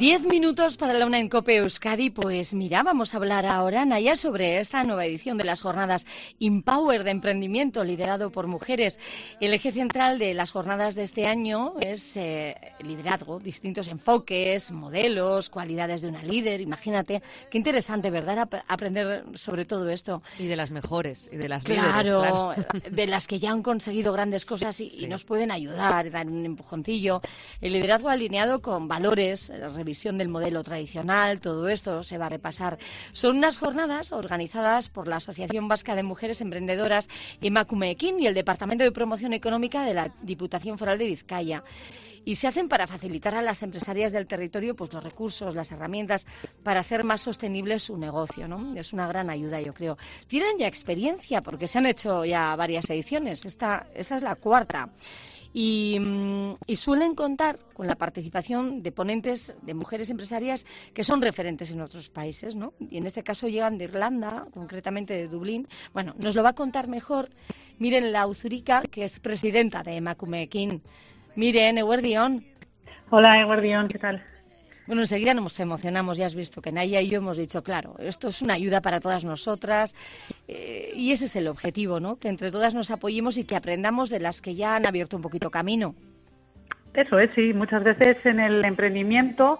10 minutos para la una en COPE Euskadi. Pues mira, vamos a hablar ahora, Naya, sobre esta nueva edición de las jornadas Empower de emprendimiento liderado por mujeres. El eje central de las jornadas de este año es liderazgo, distintos enfoques, modelos, cualidades de una líder. Imagínate, qué interesante, ¿verdad? Aprender sobre todo esto. Y de las mejores, y de las Claro, líderes, claro. De las que ya han conseguido grandes cosas y nos pueden ayudar, dar un empujoncillo. El liderazgo alineado con valores, revisión del modelo tradicional, todo esto se va a repasar. Son unas jornadas organizadas por la Asociación Vasca de Mujeres Emprendedoras Emakumeekin y el Departamento de Promoción Económica de la Diputación Foral de Vizcaya. Y se hacen para facilitar a las empresarias del territorio pues los recursos, las herramientas para hacer más sostenible su negocio, ¿no? Es una gran ayuda, yo creo. Tienen ya experiencia porque se han hecho ya varias ediciones. Esta es la cuarta. Y suelen contar con la participación de ponentes de mujeres empresarias que son referentes en otros países, ¿no? Y en este caso llegan de Irlanda, concretamente de Dublín. Bueno, nos lo va a contar mejor Miren Lauzurica, que es presidenta de Emakumeekin. Miren, eguerdión. Hola, eguerdión, ¿qué tal? Bueno, enseguida nos emocionamos, ya has visto que Naya y yo hemos dicho, claro, esto es una ayuda para todas nosotras y ese es el objetivo, ¿no? Que entre todas nos apoyemos y que aprendamos de las que ya han abierto un poquito camino. Eso es, sí, muchas veces en el emprendimiento,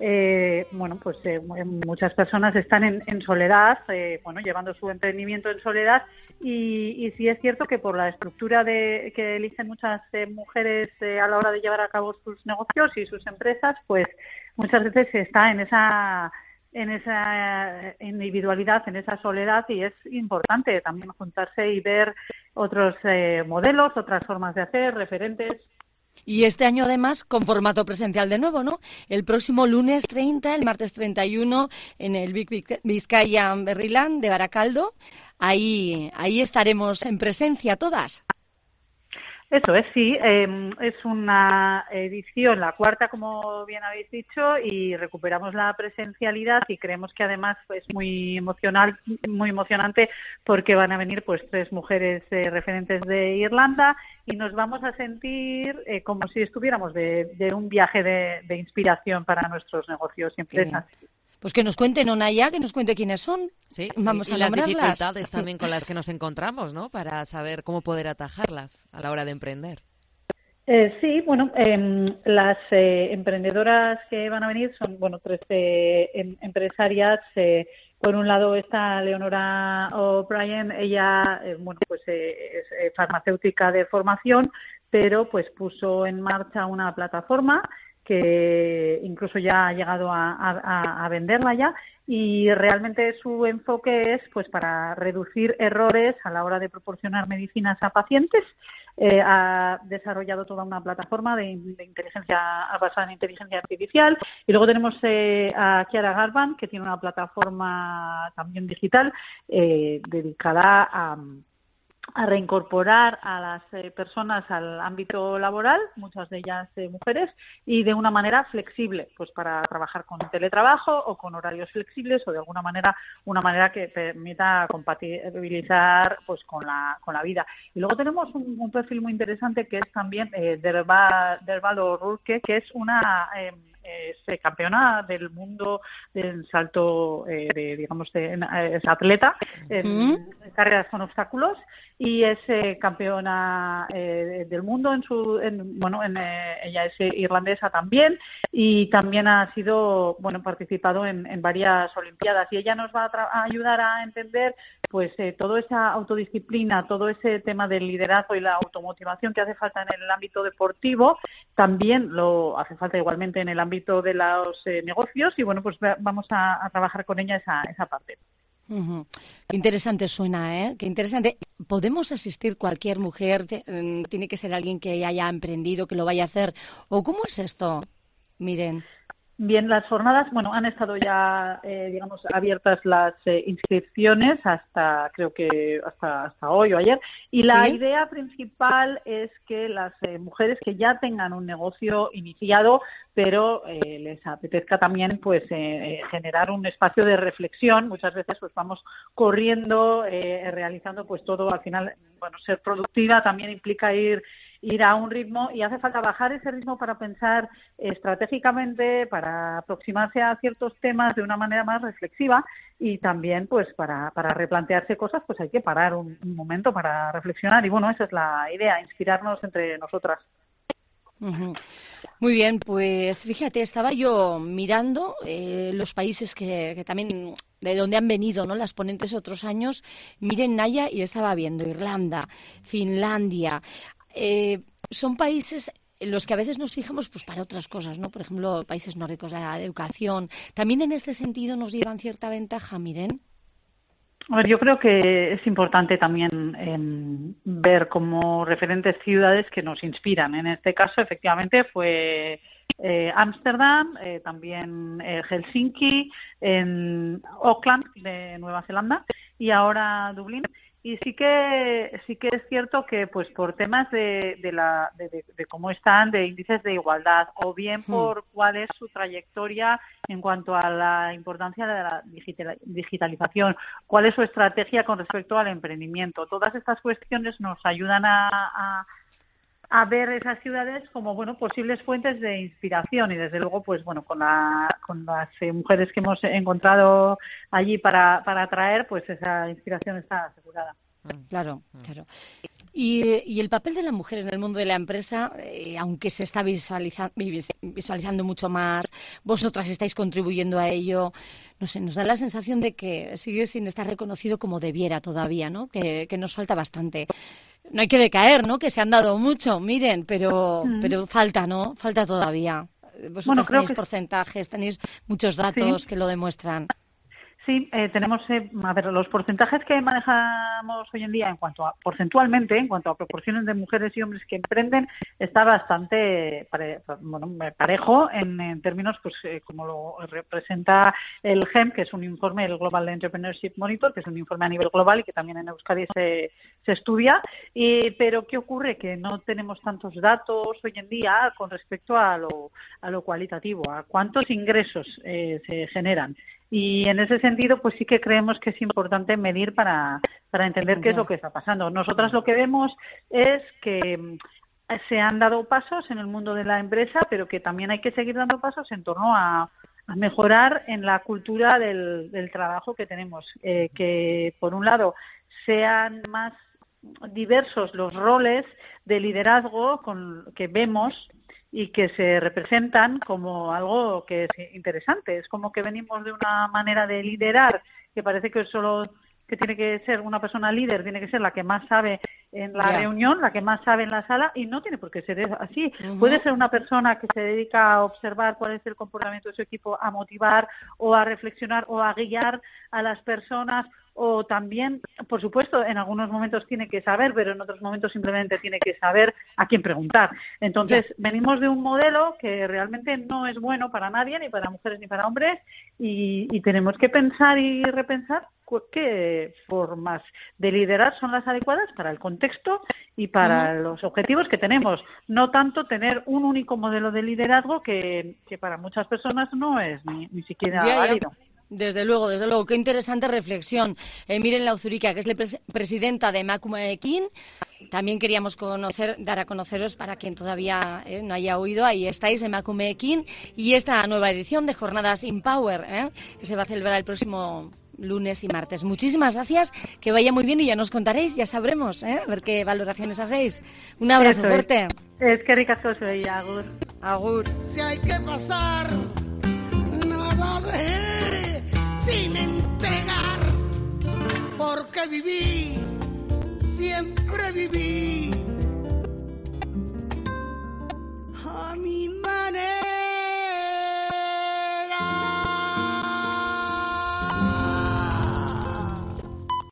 muchas personas están en soledad, llevando su emprendimiento en soledad y sí es cierto que por la estructura que eligen muchas mujeres a la hora de llevar a cabo sus negocios y sus empresas, pues muchas veces se está en esa individualidad, en esa soledad, y es importante también juntarse y ver otros modelos, otras formas de hacer, referentes. Y este año, además, con formato presencial de nuevo, ¿no? El próximo lunes 30, el martes 31, en el Big Vizcaya Berriland de Baracaldo. Ahí estaremos en presencia todas. Eso es, sí. Es una edición, la cuarta, como bien habéis dicho, y recuperamos la presencialidad y creemos que además es muy emocionante porque van a venir pues 3 mujeres referentes de Irlanda y nos vamos a sentir como si estuviéramos de un viaje de inspiración para nuestros negocios y empresas. Pues que nos cuente Naya, que nos cuente quiénes son. Sí, vamos y a las nombrarlas. dificultades también con las que nos encontramos, ¿no? Para saber cómo poder atajarlas a la hora de emprender. Las emprendedoras que van a venir son 13 empresarias. Por un lado está Leonora O'Brien, ella es farmacéutica de formación, pero pues puso en marcha una plataforma que incluso ya ha llegado a venderla ya, y realmente su enfoque es pues para reducir errores a la hora de proporcionar medicinas a pacientes. Ha desarrollado toda una plataforma de inteligencia basada en inteligencia artificial, y luego tenemos a Chiara Garban, que tiene una plataforma también digital dedicada a reincorporar a las personas al ámbito laboral, muchas de ellas mujeres, y de una manera flexible, pues para trabajar con teletrabajo o con horarios flexibles o de alguna manera, una manera que permita compatibilizar pues con la vida. Y luego tenemos un perfil muy interesante que es también Derval O'Rourke, que es una campeona del mundo del salto, es atleta en carreras con obstáculos y es campeona del mundo ella es irlandesa también y también ha sido participado en varias olimpiadas, y ella nos va a ayudar a entender pues toda esa autodisciplina, todo ese tema del liderazgo y la automotivación que hace falta en el ámbito deportivo, también lo hace falta igualmente en el ámbito de los negocios, y pues vamos a trabajar con ella esa parte. Uh-huh. Qué interesante suena, ¿eh? Qué interesante. ¿Podemos asistir cualquier mujer? ¿Tiene que ser alguien que haya emprendido, que lo vaya a hacer? ¿O cómo es esto? Miren. Bien, las jornadas, han estado ya, abiertas las inscripciones creo que hasta hoy o ayer. Y la idea principal es que las mujeres que ya tengan un negocio iniciado, pero les apetezca también, pues, generar un espacio de reflexión. Muchas veces, pues, vamos corriendo, realizando, pues, todo al final. Ser productiva también implica ir ir a un ritmo y hace falta bajar ese ritmo para pensar estratégicamente, para aproximarse a ciertos temas de una manera más reflexiva y también pues para replantearse cosas pues hay que parar un momento para reflexionar y bueno, esa es la idea, inspirarnos entre nosotras. Uh-huh. Muy bien, pues fíjate, estaba yo mirando los países que también de donde han venido, ¿no?, las ponentes otros años. Miren, Naya, y estaba viendo Irlanda, Finlandia. Son países en los que a veces nos fijamos pues para otras cosas, ¿no? Por ejemplo, países nórdicos, la educación. También en este sentido nos llevan cierta ventaja, miren. A ver, yo creo que es importante también ver como referentes ciudades que nos inspiran. En este caso, efectivamente, fue Ámsterdam, también Helsinki, en Auckland, de Nueva Zelanda, y ahora Dublín. Y sí que es cierto que pues por temas de cómo están, de índices de igualdad, o bien por cuál es su trayectoria en cuanto a la importancia de la digitalización, cuál es su estrategia con respecto al emprendimiento. Todas estas cuestiones nos ayudan a ver esas ciudades como bueno posibles fuentes de inspiración y desde luego pues bueno con las mujeres que hemos encontrado allí para traer pues esa inspiración está asegurada. Claro. Y el papel de la mujer en el mundo de la empresa, aunque se está visualizando mucho más, vosotras estáis contribuyendo a ello, no sé, nos da la sensación de que sigue sin estar reconocido como debiera todavía, ¿no? Que nos falta bastante. No hay que decaer, ¿no? Que se han dado mucho, miren, pero falta, ¿no? Falta todavía. Vosotros tenéis porcentajes, tenéis muchos datos que lo demuestran. Sí, tenemos, los porcentajes que manejamos hoy en día porcentualmente, en cuanto a proporciones de mujeres y hombres que emprenden, está bastante parejo en términos, pues como lo representa el GEM, que es un informe, el Global Entrepreneurship Monitor, que es un informe a nivel global y que también en Euskadi se estudia. Pero ¿qué ocurre? Que no tenemos tantos datos hoy en día con respecto a lo cualitativo, a cuántos ingresos se generan. Y en ese sentido, pues sí que creemos que es importante medir para entender qué es lo que está pasando. Nosotras lo que vemos es que se han dado pasos en el mundo de la empresa, pero que también hay que seguir dando pasos en torno a mejorar en la cultura del trabajo que tenemos. Que, por un lado, sean más diversos los roles de liderazgo que vemos y que se representan como algo que es interesante. Es como que venimos de una manera de liderar que parece que tiene que ser una persona líder, tiene que ser la que más sabe en la reunión, la que más sabe en la sala, y no tiene por qué ser así. Puede ser una persona que se dedica a observar cuál es el comportamiento de su equipo, a motivar o a reflexionar o a guiar a las personas, o también, por supuesto, en algunos momentos tiene que saber, pero en otros momentos simplemente tiene que saber a quién preguntar. Entonces, venimos de un modelo que realmente no es bueno para nadie, ni para mujeres ni para hombres, y tenemos que pensar y repensar qué formas de liderar son las adecuadas para el contexto y para los objetivos que tenemos. No tanto tener un único modelo de liderazgo que para muchas personas no es ni siquiera válido. Desde luego, qué interesante reflexión. Miren Lauzurica, que es la presidenta de Emakume Ekin. También queríamos dar a conoceros, para quien todavía no haya oído, ahí estáis, Emakume Ekin, y esta nueva edición de Jornadas Empower, que se va a celebrar el próximo lunes y martes. Muchísimas gracias, que vaya muy bien y ya nos contaréis, ya sabremos, a ver qué valoraciones hacéis. Un abrazo fuerte. Es que ricasco soy, agur. Agur. Si hay que pasar, nada dejé sin entregar, porque viví, siempre viví